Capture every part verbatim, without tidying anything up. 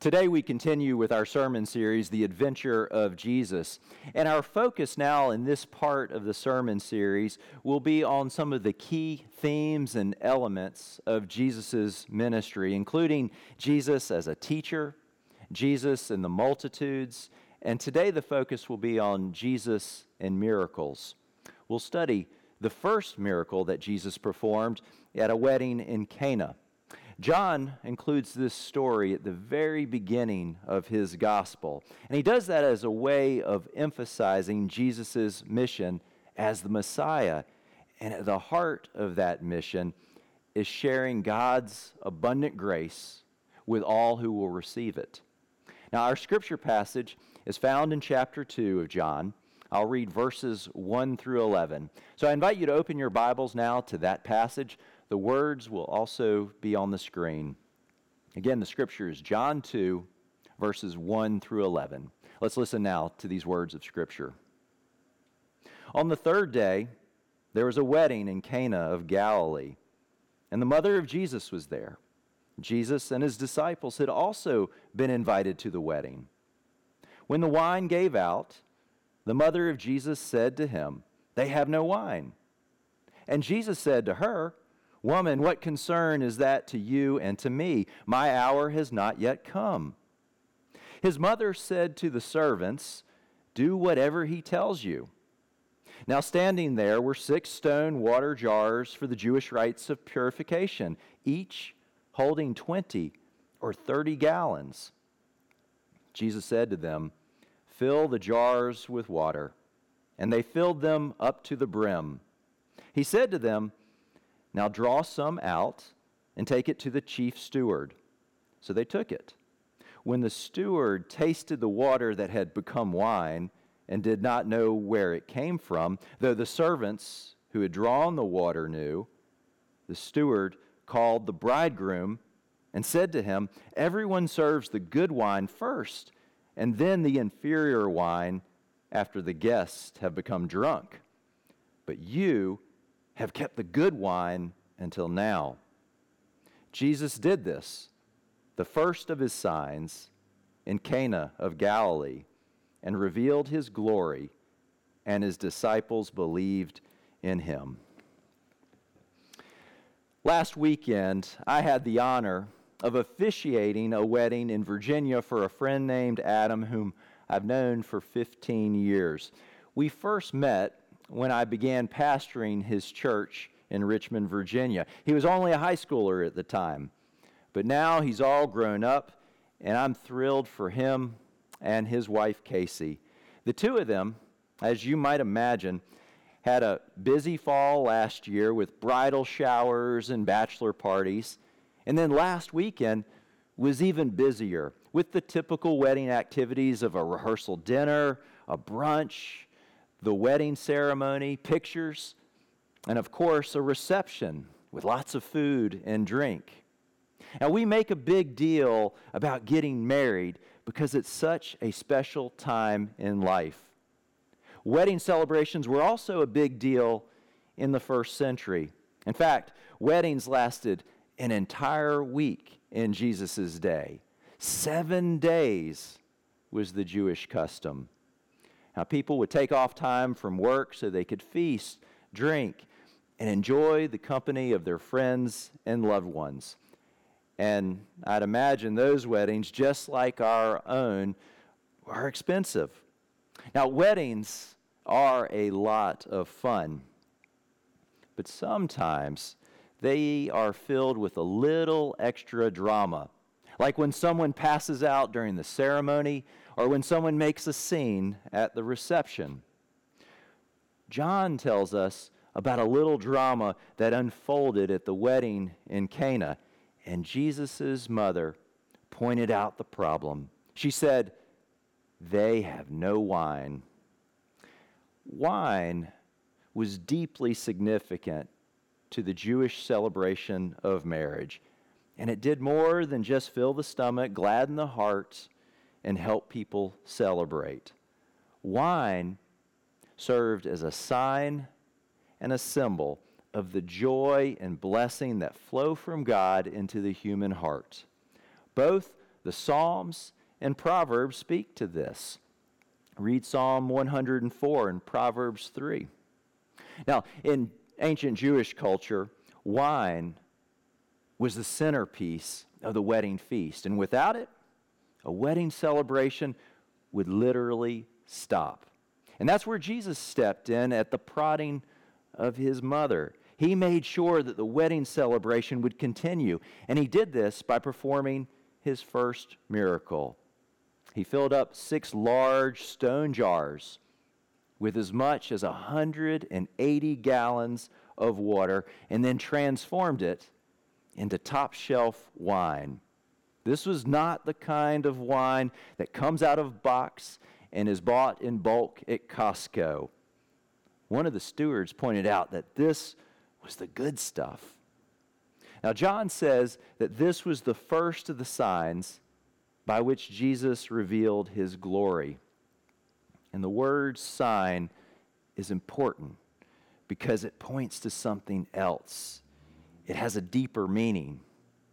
Today we continue with our sermon series, The Adventure of Jesus. And our focus now in this part of the sermon series will be on some of the key themes and elements of Jesus' ministry, including Jesus as a teacher, Jesus and the multitudes, and today the focus will be on Jesus and miracles. We'll study the first miracle that Jesus performed at a wedding in Cana. John includes this story at the very beginning of his gospel, and he does that as a way of emphasizing Jesus' mission as the Messiah. And at the heart of that mission is sharing God's abundant grace with all who will receive it. Now, our scripture passage is found in chapter two of John. I'll read verses one through eleven. So I invite you to open your Bibles now to that passage. The words will also be on the screen. Again, the scripture is John two, verses one through eleven. Let's listen now to these words of scripture. On the third day, there was a wedding in Cana of Galilee, and the mother of Jesus was there. Jesus and his disciples had also been invited to the wedding. When the wine gave out, the mother of Jesus said to him, "They have no wine." And Jesus said to her, "Woman, what concern is that to you and to me? My hour has not yet come." His mother said to the servants, "Do whatever he tells you." Now standing there were six stone water jars for the Jewish rites of purification, each holding twenty or thirty gallons. Jesus said to them, "Fill the jars with water." And they filled them up to the brim. He said to them, "Now draw some out and take it to the chief steward." So they took it. When the steward tasted the water that had become wine and did not know where it came from, though the servants who had drawn the water knew, the steward called the bridegroom and said to him, "Everyone serves the good wine first, and then the inferior wine after the guests have become drunk. But you have kept the good wine until now." Jesus did this, the first of his signs, in Cana of Galilee, and revealed his glory, and his disciples believed in him. Last weekend, I had the honor of officiating a wedding in Virginia for a friend named Adam, whom I've known for fifteen years. We first met when I began pastoring his church in Richmond, Virginia. He was only a high schooler at the time, but now he's all grown up, and I'm thrilled for him and his wife, Casey. The two of them, as you might imagine, had a busy fall last year with bridal showers and bachelor parties, and then last weekend was even busier with the typical wedding activities of a rehearsal dinner, a brunch, the wedding ceremony, pictures, and of course a reception with lots of food and drink. Now we make a big deal about getting married because it's such a special time in life. Wedding celebrations were also a big deal in the first century. In fact, weddings lasted an entire week in Jesus' day. Seven days was the Jewish custom. Now, people would take off time from work so they could feast, drink, and enjoy the company of their friends and loved ones. And I'd imagine those weddings, just like our own, are expensive. Now, weddings are a lot of fun, but sometimes they are filled with a little extra drama, like when someone passes out during the ceremony or when someone makes a scene at the reception. John tells us about a little drama that unfolded at the wedding in Cana, and Jesus' mother pointed out the problem. She said, "They have no wine." Wine was deeply significant to the Jewish celebration of marriage, and it did more than just fill the stomach, gladden the heart, and help people celebrate. Wine served as a sign and a symbol of the joy and blessing that flow from God into the human heart. Both the Psalms and Proverbs speak to this. Read Psalm one hundred four and Proverbs three. Now, in ancient Jewish culture, wine was the centerpiece of the wedding feast, and without it, a wedding celebration would literally stop. And that's where Jesus stepped in at the prodding of his mother. He made sure that the wedding celebration would continue, and he did this by performing his first miracle. He filled up six large stone jars with as much as one hundred eighty gallons of water and then transformed it into top shelf wine. This was not the kind of wine that comes out of box and is bought in bulk at Costco. One of the stewards pointed out that this was the good stuff. Now, John says that this was the first of the signs by which Jesus revealed his glory. And the word sign is important because it points to something else. It has a deeper meaning.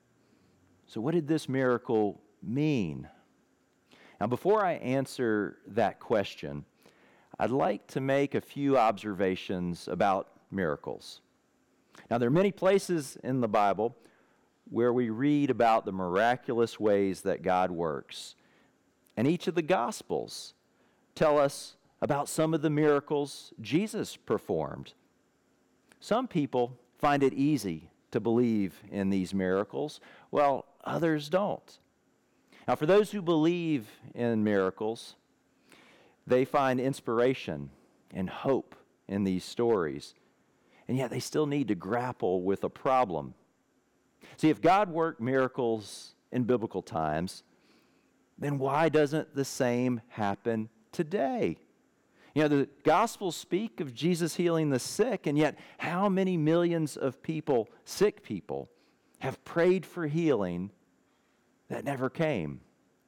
So what did this miracle mean? Now, before I answer that question, I'd like to make a few observations about miracles. Now, there are many places in the Bible where we read about the miraculous ways that God works. And each of the Gospels tell us about some of the miracles Jesus performed. Some people find it easy to believe in these miracles, while others don't. Now, for those who believe in miracles, they find inspiration and hope in these stories, and yet they still need to grapple with a problem. See, if God worked miracles in biblical times, then why doesn't the same happen today? You know, the Gospels speak of Jesus healing the sick, and yet how many millions of people, sick people, have prayed for healing that never came?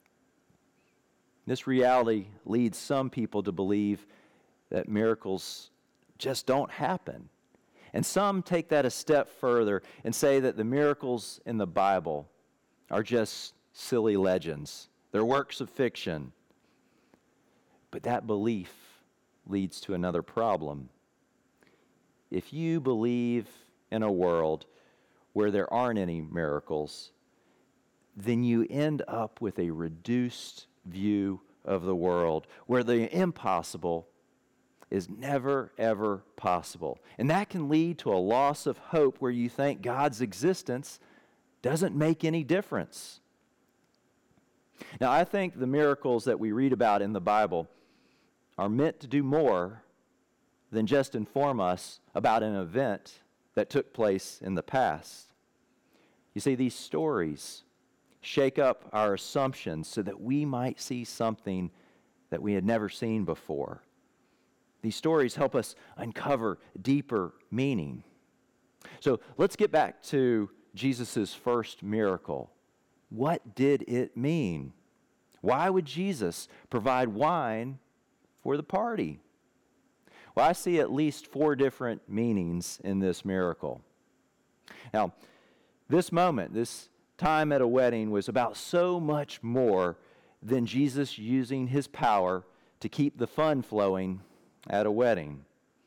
This reality leads some people to believe that miracles just don't happen. And some take that a step further and say that the miracles in the Bible are just silly legends. They're works of fiction. But that belief leads to another problem. If you believe in a world where there aren't any miracles, then you end up with a reduced view of the world where the impossible is never, ever possible. And that can lead to a loss of hope where you think God's existence doesn't make any difference. Now, I think the miracles that we read about in the Bible are meant to do more than just inform us about an event that took place in the past. You see, these stories shake up our assumptions so that we might see something that we had never seen before. These stories help us uncover deeper meaning. So let's get back to Jesus' first miracle. What did it mean? Why would Jesus provide wine for the party? Well, I see at least four different meanings in this miracle. Now, this moment, this time at a wedding was about so much more than Jesus using his power to keep the fun flowing at a wedding.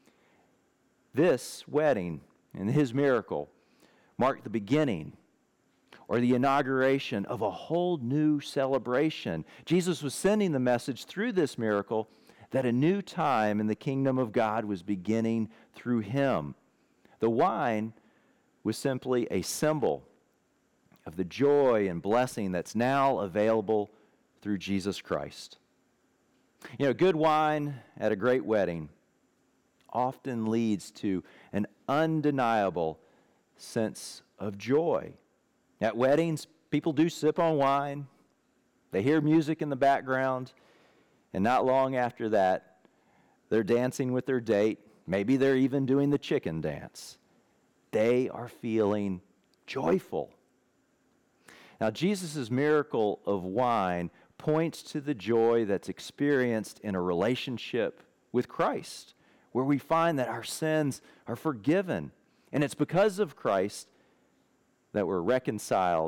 This wedding and his miracle marked the beginning or the inauguration of a whole new celebration. Jesus was sending the message through this miracle that a new time in the kingdom of God was beginning through him. The wine was simply a symbol of the joy and blessing that's now available through Jesus Christ. You know, good wine at a great wedding often leads to an undeniable sense of joy. At weddings, people do sip on wine, they hear music in the background, and not long after that, they're dancing with their date. Maybe they're even doing the chicken dance. They are feeling joyful. Now, Jesus' miracle of wine points to the joy that's experienced in a relationship with Christ, where we find that our sins are forgiven. And it's because of Christ that we're reconciled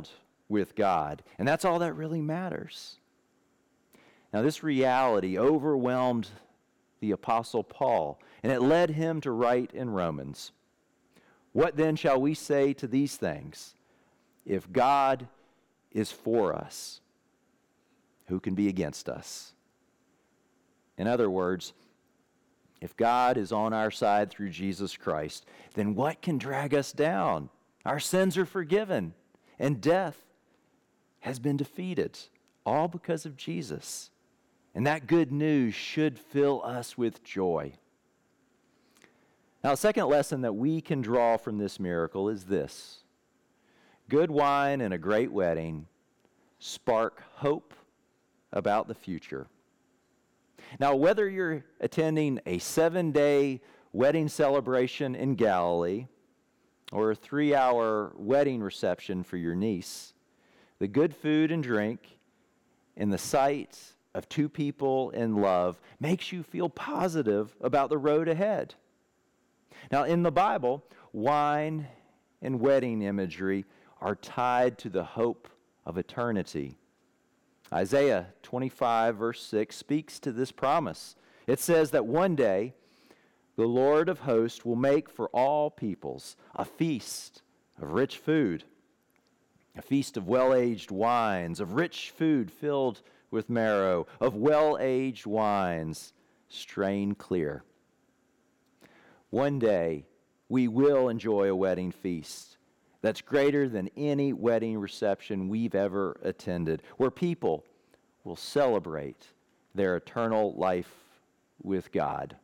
with God. And that's all that really matters. Now, this reality overwhelmed the Apostle Paul, and it led him to write in Romans, "What then shall we say to these things? If God is for us, who can be against us?" In other words, if God is on our side through Jesus Christ, then what can drag us down? Our sins are forgiven, and death has been defeated, all because of Jesus. And that good news should fill us with joy. Now, the second lesson that we can draw from this miracle is this: good wine and a great wedding spark hope about the future. Now, whether you're attending a seven-day wedding celebration in Galilee or a three-hour wedding reception for your niece, the good food and drink and the sight of two people in love makes you feel positive about the road ahead. Now, in the Bible, wine and wedding imagery are tied to the hope of eternity. Isaiah twenty-five, verse six, speaks to this promise. It says that one day the Lord of hosts will make for all peoples a feast of rich food, a feast of well-aged wines, of rich food filled with marrow, of well-aged wines strained clear. One day we will enjoy a wedding feast that's greater than any wedding reception we've ever attended, where people will celebrate their eternal life with God.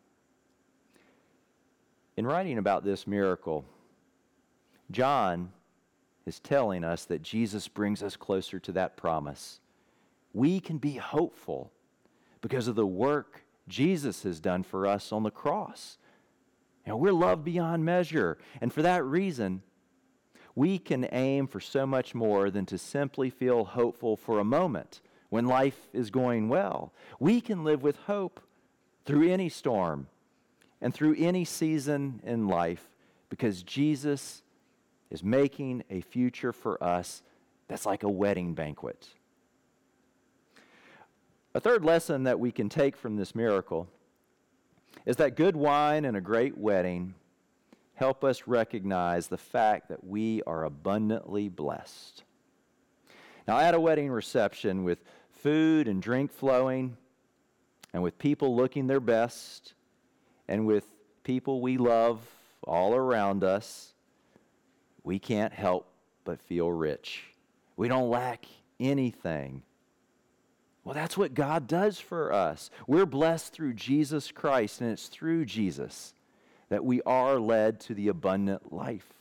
In writing about this miracle, John is telling us that Jesus brings us closer to that promise. We can be hopeful because of the work Jesus has done for us on the cross. You know, we're loved beyond measure, and for that reason, we can aim for so much more than to simply feel hopeful for a moment when life is going well. We can live with hope through any storm and through any season in life because Jesus is making a future for us that's like a wedding banquet. A third lesson that we can take from this miracle is that good wine and a great wedding help us recognize the fact that we are abundantly blessed. Now, at a wedding reception with food and drink flowing, and with people looking their best, and with people we love all around us, we can't help but feel rich. We don't lack anything. Well, that's what God does for us. We're blessed through Jesus Christ, and it's through Jesus that we are led to the abundant life.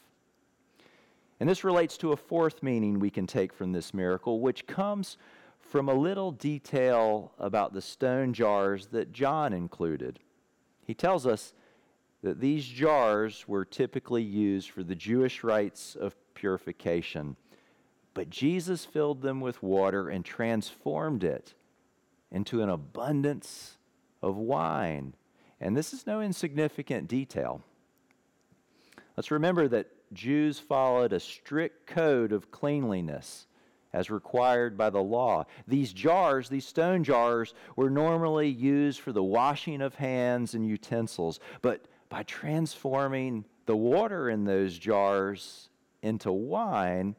And this relates to a fourth meaning we can take from this miracle, which comes from a little detail about the stone jars that John included. He tells us that these jars were typically used for the Jewish rites of purification, but Jesus filled them with water and transformed it into an abundance of wine. And this is no insignificant detail. Let's remember that Jews followed a strict code of cleanliness as required by the law. These jars, these stone jars, were normally used for the washing of hands and utensils, but by transforming the water in those jars into wine,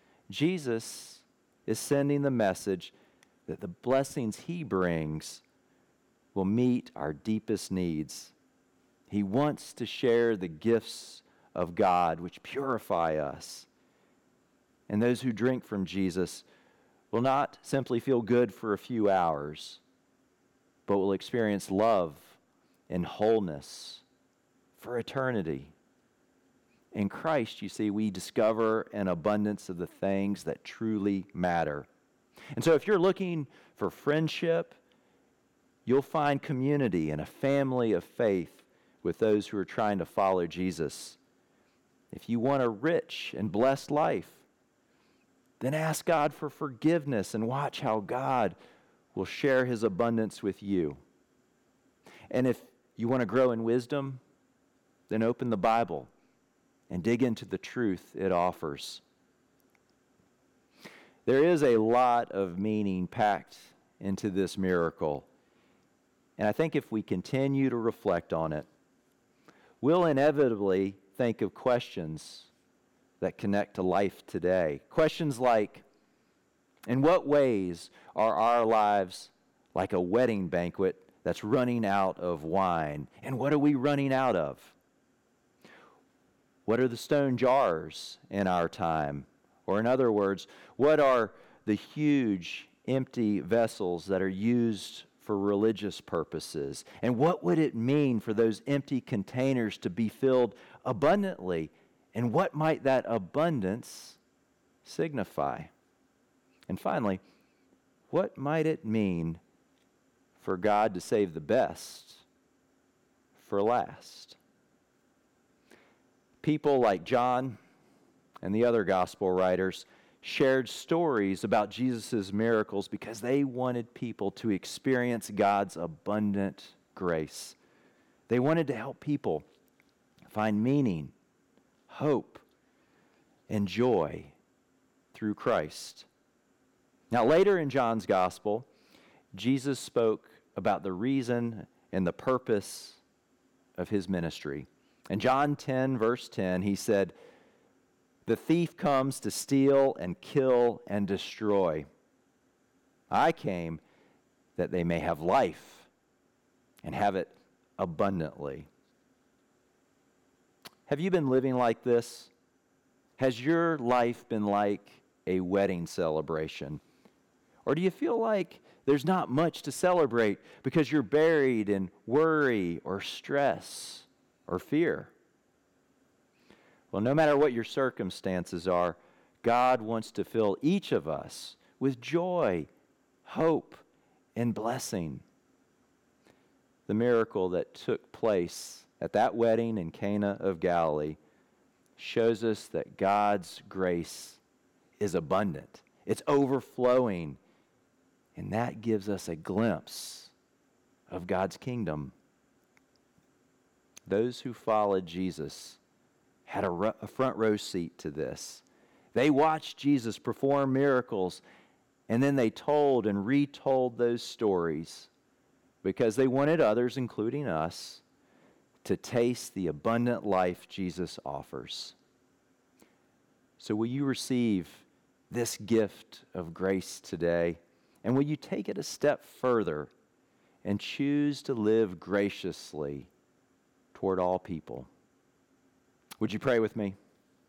Jesus is sending the message that the blessings he brings will meet our deepest needs. He wants to share the gifts of God which purify us. And those who drink from Jesus will not simply feel good for a few hours, but will experience love and wholeness for eternity. In Christ, you see, we discover an abundance of the things that truly matter. And so if you're looking for friendship, you'll find community and a family of faith with those who are trying to follow Jesus. If you want a rich and blessed life, then ask God for forgiveness and watch how God will share his abundance with you. And if you want to grow in wisdom, then open the Bible and dig into the truth it offers. There is a lot of meaning packed into this miracle. And I think if we continue to reflect on it, we'll inevitably think of questions that connect to life today. Questions like, in what ways are our lives like a wedding banquet that's running out of wine? And what are we running out of? What are the stone jars in our time? Or in other words, what are the huge empty vessels that are used for religious purposes? And what would it mean for those empty containers to be filled abundantly? And what might that abundance signify? And finally, what might it mean for God to save the best for last? People like John and the other gospel writers shared stories about Jesus' miracles because they wanted people to experience God's abundant grace. They wanted to help people find meaning, hope, and joy through Christ. Now, later in John's gospel, Jesus spoke about the reason and the purpose of his ministry. In John ten, verse ten, he said, "The thief comes to steal and kill and destroy. I came that they may have life and have it abundantly." Have you been living like this? Has your life been like a wedding celebration? Or do you feel like there's not much to celebrate because you're buried in worry or stress or fear? Well, no matter what your circumstances are, God wants to fill each of us with joy, hope, and blessing. The miracle that took place at that wedding in Cana of Galilee shows us that God's grace is abundant. It's overflowing. And that gives us a glimpse of God's kingdom. Those who followed Jesus had a, ro- a front row seat to this. They watched Jesus perform miracles, and then they told and retold those stories because they wanted others, including us, to taste the abundant life Jesus offers. So will you receive this gift of grace today? And will you take it a step further and choose to live graciously toward all people? Would you pray with me?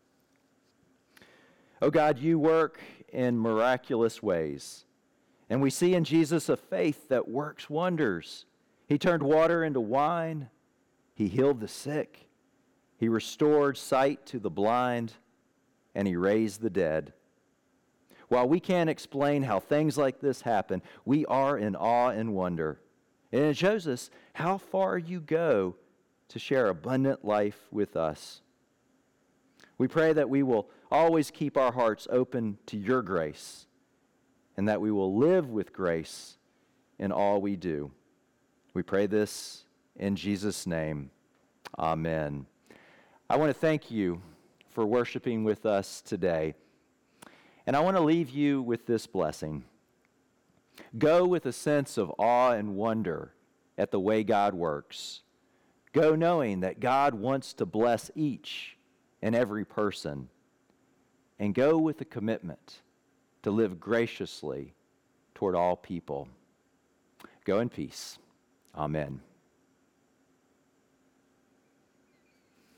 Oh God, you work in miraculous ways. And we see in Jesus a faith that works wonders. He turned water into wine. He healed the sick. He restored sight to the blind. And he raised the dead. While we can't explain how things like this happen, we are in awe and wonder. And it shows us how far you go to share abundant life with us. We pray that we will always keep our hearts open to your grace and that we will live with grace in all we do. We pray this in Jesus' name. Amen. I want to thank you for worshiping with us today. And I want to leave you with this blessing. Go with a sense of awe and wonder at the way God works. Go knowing that God wants to bless each and every person. And go with a commitment to live graciously toward all people. Go in peace. Amen.